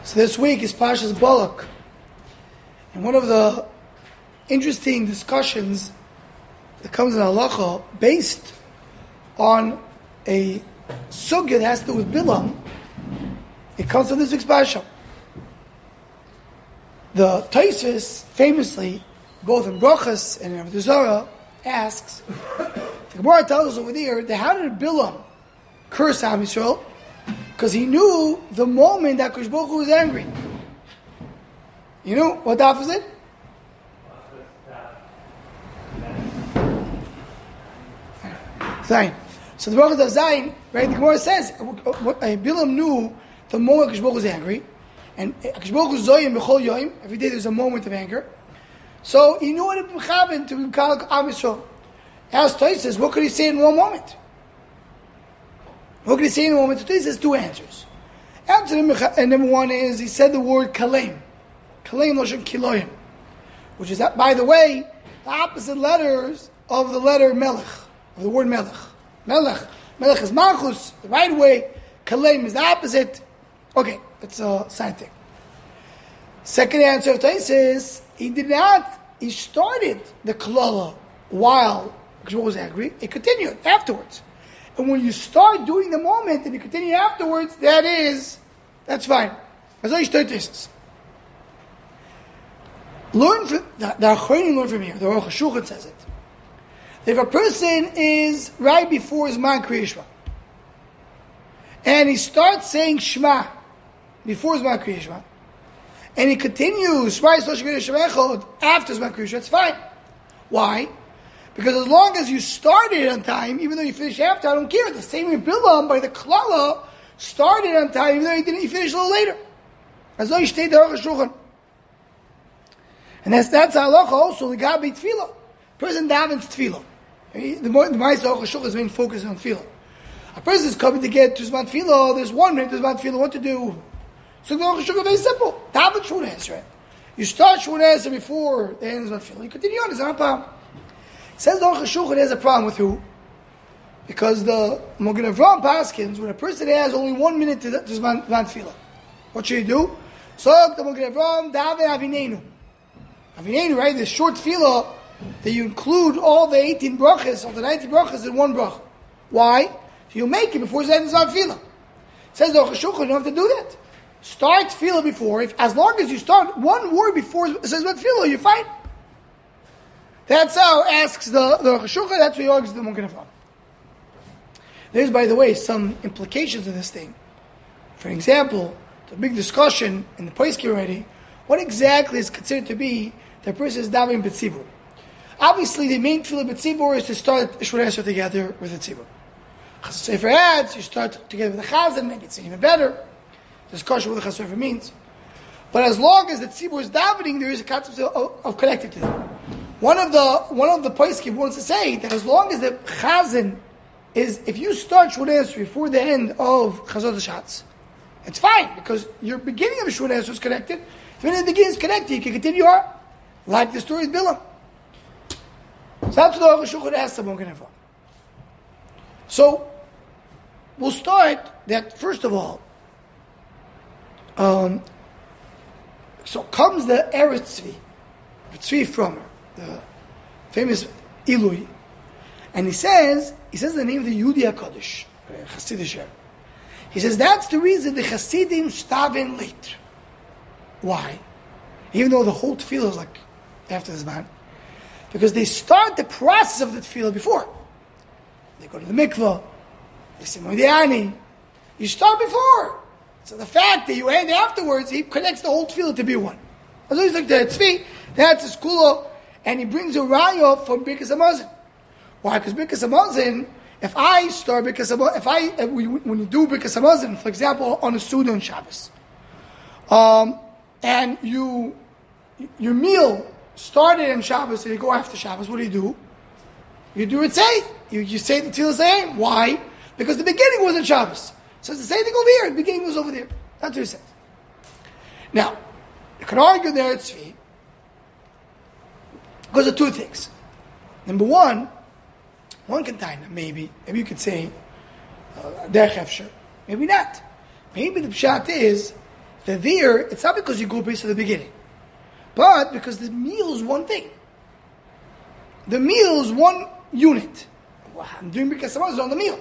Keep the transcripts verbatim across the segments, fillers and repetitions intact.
So this week is Parshas Balak. And one of the interesting discussions that comes in Halacha, based on a sugya that has to do with Bilam, it comes from this week's Parsha. The Tosfos, famously, both in Brachas and in Avodah Zarah, asks, the Gemara tells us over there, that how did Bilam curse Am Yisrael? Because he knew the moment that Kosh Baruch Hu was angry. You know what daf is it? Zayin. So the Brachas of Zayin, right? The Gemara says, what, uh, Bilam knew the moment Kosh Baruch Hu was angry, and Kosh Baruch Hu zoyim b'chol yoyim. Every day there's a moment of anger. So he knew what it happened to be called Am Yisrael. As Tosfos says, what could he say in one moment? What could he say in a moment? Today says two answers. Answer number one is he said the word kalem. Kalem loshen kiloyim. Which is, that, by the way, the opposite letters of the letter melech, of the word melech. Melech. Melech is malchus, the right way. Kalem is the opposite. Okay, it's a side thing. Second answer of Tosfos is he did not, he started the klala while Kosh was angry. It continued afterwards. And when you start doing the moment and you continue afterwards, that is, that's fine. As I start this. Learn from, the Achronim learn from here. The Aruch HaShulchan says it. If a person is right before his man Kriya Shema, and he starts saying Shema before his man Kriya Shema, and he continues right after his man Kriya Shema, it's fine. Why? Because as long as you started on time, even though you finished after, I don't care. The same with Bilam, by the Klala, started on time, even though you didn't, you finished a little later. As though you stayed there, Shulchan. And that's that's halacha also, the Gabi Tefillah. Person davens Tefillah. The more the Ma'aseh Aruch HaShulchan is main focus on Tefillah. A person is coming to get to Zman Tefillah, there's one minute to Zman Tefillah, what to do? So the Aruch HaShulchan is very simple. Daven Shmona Esrei. You start Shmona Esrei before the end of Zman Tefillah. You continue on, it's not a problem. Says the Aruch HaShulchan has a problem with who? Because the Magen Avraham paskins, when a person has only one minute to Zman Tefillah, what should he do? So the Magen Avraham daven Avinenu. Avinenu, right? The short tefillah that you include all the eighteen brachas, all the nineteen brachas in one bracha. Why? So you make it before Zman Tefillah. Says the Aruch HaShulchan, you don't have to do that. Start tefillah before. If, as long as you start one word before it says Zman Tefillah, you're fine. That's how asks the the Aruch HaShulchan, that's what he argues the Magen Avraham. There's, by the way, some implications of this thing. For example, the big discussion in the Poskim already, what exactly is considered to be the person is davening b'tzibur? Obviously, the main tefillah b'tzibur is to start Shmona Esrei together with the tzibur. Chassid Sofer adds, you start together with the chazan, maybe it's even better. Discussion what the Chassid Sofer means. But as long as the tzibur is davening, there is a concept of, of connected to them. One of the one of the poskim wants to say that as long as the chazan is, if you start Shmona Esrei before the end of Chazot HaShatz, it's fine because your beginning of Shmona Esrei is connected. If when it begins connected, you can continue on, like the story of Bilam. So that's what the Aruch HaShulchan asks the Magen Avraham. So we'll start that first of all. Um, so comes the Eretz Tzvi, Tzvi Fromer, the famous Ilui, and he says, he says the name of the Yehudi HaKadosh, Chassidish. He says that's the reason the Chassidim staven late. Why? Even though the whole tefillah is like after this man, because they start the process of the tefillah before. They go to the mikvah, they say Moediani. You start before. So the fact that you end afterwards, he connects the whole tefillah to be one. So he's like the tzvi, that's a skula, and he brings a raya from Birkas Hamazon. Why? Because Birkas Hamazon, if I start Birkas Hamazon, if I, if we, when you do Birkas Hamazon, for example, on a Suda on Shabbos, um, and you, your meal started on Shabbos and you go after Shabbos, what do you do? You do it say. You, you say the Tefillah same. Why? Because the beginning was on Shabbos. So it's the same thing over here. The beginning was over there. That's what he says. Now, you can argue there it's Tzvi because of two things. Number one, one container, maybe, maybe you could say, uh, Derech Efshar. Maybe not. Maybe the pshat is The there, it's not because you go based at the beginning, but because the meal is one thing. The meal is one unit. Well, I'm doing because someone's on the meal.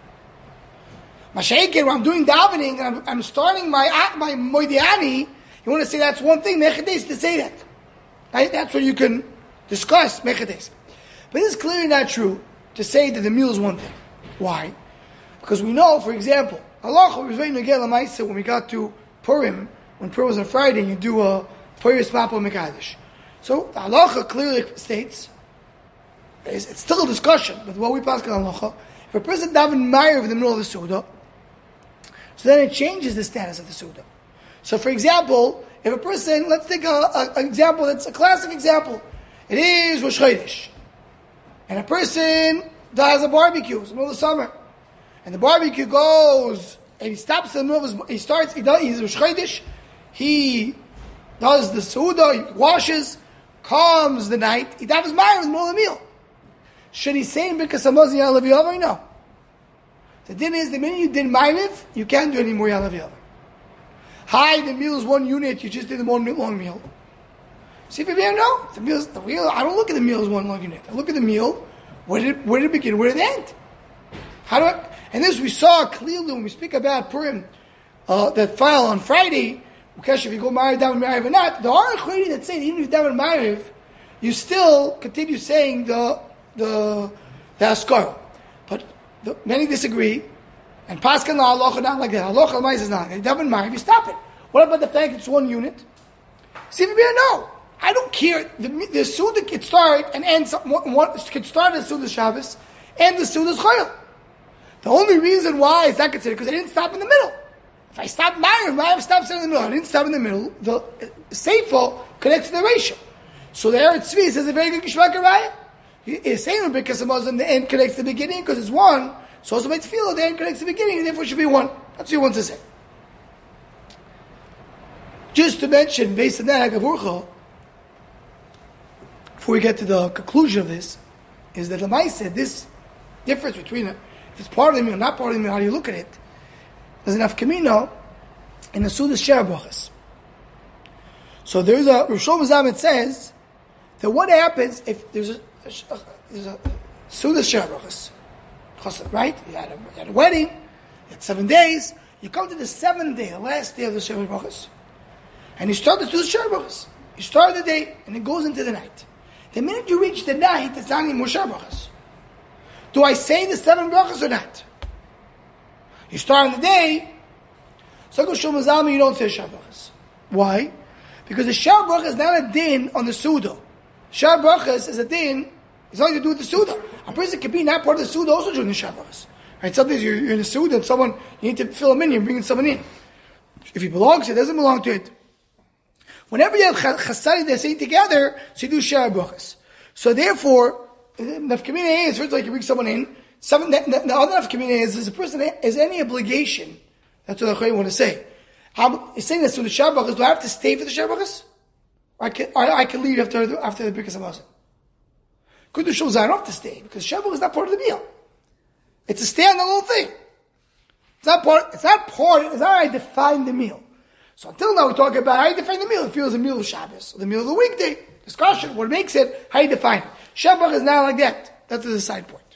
Mashaykin, when I'm doing davening, and I'm, I'm starting my my moediani, you want to say that's one thing, mechades, to say that. Right? That's what you can discuss, mechades. But this is clearly not true to say that the meal is one thing. Why? Because we know, for example, Allah was waiting again when we got to Purim, when Purim was on Friday, and you do a Purim Mapo Mekadesh. So the halacha clearly states, it's still a discussion, but what we pass on halacha, if a person daven Ma'ariv in the middle of the Suda, so then it changes the status of the Suda. So for example, if a person, let's take a, an example that's a classic example. It is Rosh Chodesh. And a person does a barbecue, it's the middle of the summer. And the barbecue goes, and he stops in the middle of his, he starts, he does, he's Rosh Chodesh, he does the Suda, he washes, comes the night, he davens Ma'ariv in the middle of the meal. Should he say in Birkas Hamazon Ya'alav Ya'alav? No. The din is, the minute you did Ma'ariv, you can't do any more Ya'alav Ya'alav. Hi, the meal is one unit, you just did the one long meal. See if you know, the meal, the meal, I don't look at the meal as one long unit. I look at the meal, where did, where did it begin, where did it end? How do I, and this we saw clearly when we speak about Purim, uh, that file on Friday, because if you go Ma'ariv, daven Ma'ariv or not, there are Chayrim that say that even if you daven Ma'ariv, you still continue saying the, the, the Askara. But the, many disagree, and Paskan la halacha not like that. Halacha l'mais is not. You daven Ma'ariv, you stop it. What about the fact it's one unit? See if you no. I don't care. The, the Suda can start and end, one, one, can start as Suda Shabbos, and the Suda's Chayil. The only reason why it's not considered because I didn't stop in the middle. If I stop Ma'ariv, Ma'ariv stops in the middle. I didn't stop in the middle. The Seifo connects to the ratio. So the Eretz Tzvi says a very good Geshmak Araya. It's saying because the Muslim, the end connects to the beginning because it's one. So also by Tefillah, the end connects to the beginning, and therefore it should be one. That's what he wants to say. Just to mention, based on that, Hagavurcha, before we get to the conclusion of this, is that Lamai said this difference between it, if it's part of the meal, not part of the meal, how do you look at it? There's enough kamino in the Sudas Shara Brachas. So there's a Rosh Hashanah that says that what happens if there's a, a, there's a Sudas Shara Brachas, right? You had, a, you had a wedding, you had seven days, you come to the seventh day, the last day of the Shara Brachas, and you start the Sudas Shara Brachas. You start the day, and it goes into the night. The minute you reach the night, it's not anymore Shara Brachas. Do I say the seven brachas or not? You start on the day, so go Shul Mazalmi, you don't say Shara Brachas. Why? Because the Shara Brachas is not a din on the Suda. Shara Brachas is a din, it's nothing to do with the Suda. A person can be not part of the Suda also during the Shara Brachas. Right? Sometimes you're, you're in the Suda and someone, you need to fill him in, you're bringing someone in. If he belongs to it, doesn't belong to it. Whenever you have chasari, they're saying together, so you do Shara Brachas. So therefore, nafkamina is first like you bring someone in. Some, the, the, the other nafkamina is, is a person has any obligation. That's what I want to say. I'm saying this to the Shara Brachas. Do I have to stay for the Shara Brachas? I can, I, I can leave after after the Birkas Hamazon. Good to show I don't have to stay because Shara Brachas is not part of the meal. It's a stand alone thing. It's not part. It's not part. It's not how I define the meal. So until now, we're talking about how you define the meal. It feels a meal of Shabbos, or the meal of the weekday. Discussion, what makes it, how you define it. Shara Brachas is not like that. That's the side point.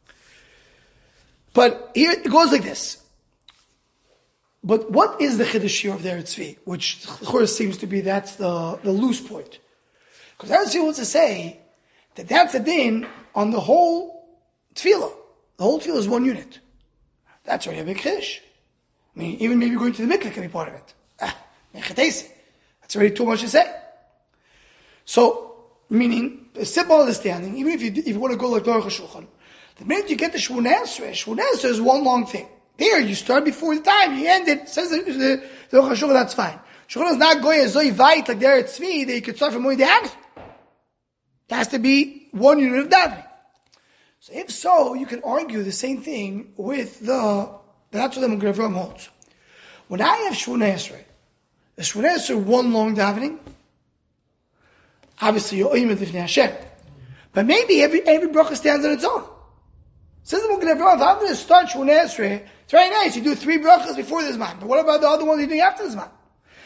But here, it goes like this. But what is the Chiddush here of the Eretz Tzvi? Which, of course, seems to be, that's the, the loose point. Because Eretz Tzvi wants to say that that's a din on the whole Tefillah. The whole Tefillah is one unit. That's already a big Chiddush. I mean, even maybe going to the mikveh can be part of it. Ah, that's already too much to say. So, meaning, a simple understanding, even if you, if you want to go like Baruch HaShulchan, the minute you get to Shmoneh Esrei, Shmoneh Esrei is one long thing. There, you start before the time, you end it, says the, the, the Baruch HaShulchan, that's fine. Shulchan is not going as Zoi Vait, like there at Tzvi, that you could start from Moed Hani. It has to be one unit of davening. So if so, you can argue the same thing with the, that's what the Magen Avraham holds. When I have Shmoneh Esrei, the Shmoneh Esrei one long davening, obviously you're Oymid Lifnei Hashem. But maybe every, every bracha stands on its own. Says the Magen Avraham, if I'm going to start Shmoneh Esrei, it's very nice, you do three brachas before this man. But what about the other ones you do after this man?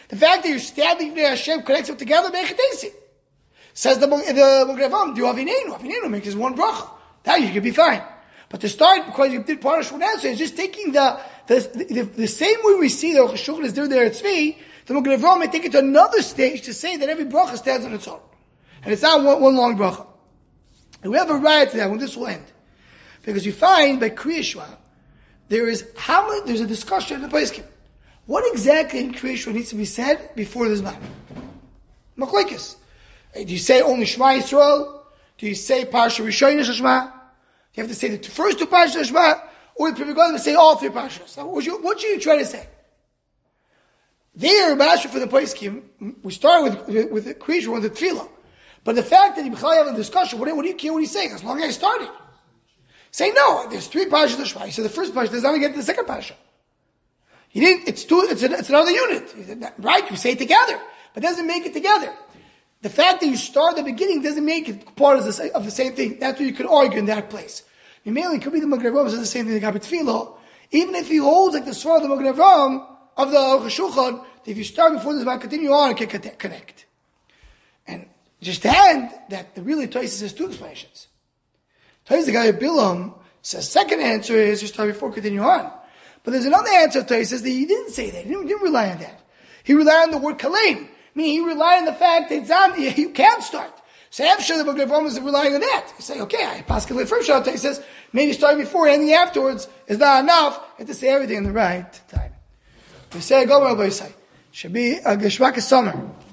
The fact that you're standing there, Hashem connects them together, Mechatesi. Says the the Mugrevam, do Avinenu. Avinenu makes this one bracha. That you could be fine. But to start, because you did part of Shmoneh Esrei, it's just taking the the, the the same way we see the Aruch HaShulchan is there there at Tzvi, the Mugrevam may take it to another stage to say that every bracha stands on its own. And it's not one, one long bracha. And we have a right to that when this will end. Because you find by Kriya Shema, there is how much, there's a discussion in the Poskim. What exactly in Kriya Shema needs to be said before this man? Machlokes. Do you say only Shema Yisrael? Do you say Parsha Rishon Shema? You have to say the first two Parshas Shema, or the Pri Megadim say all three Parshas. What, you, what should you try to say? There, Masha for the Poskim, we start with with, with the Kriya Shema, with the Tefillah. But the fact that you have a discussion, what, what do you care what he's saying? As long as I started. Say no, there's three Parshas of Shema. You said the first Parsha does not get to the second Parsha. You didn't, it's two, it's, an, it's another unit. Right? You say it together, but it doesn't make it together. The fact that you start at the beginning doesn't make it part of the, of the same thing. That's what you could argue in that place. You mainly could be the Magen Avraham says the same thing the Gabi Tefillah. Even if he holds like the Svar of the Magen Avraham of the Aruch HaShulchan, if you start before this man, continue on and can connect. And just to end that the really Tosfos has two explanations. Tosfos the guy of Bilam says second answer is you start before continue on. But there's another answer of Tosfos that he didn't say that. He didn't, he didn't rely on that. He relied on the word kaleim. Meaning he relied on the fact that Zam, you can't start. So I'm sure the Magen Avraham is relying on that. You say, okay, I pass the first shot. He says, maybe start before, ending afterwards is not enough. You have to say everything in the right time. We say, go Rabbi Yisai. Should be a Geshmak summer.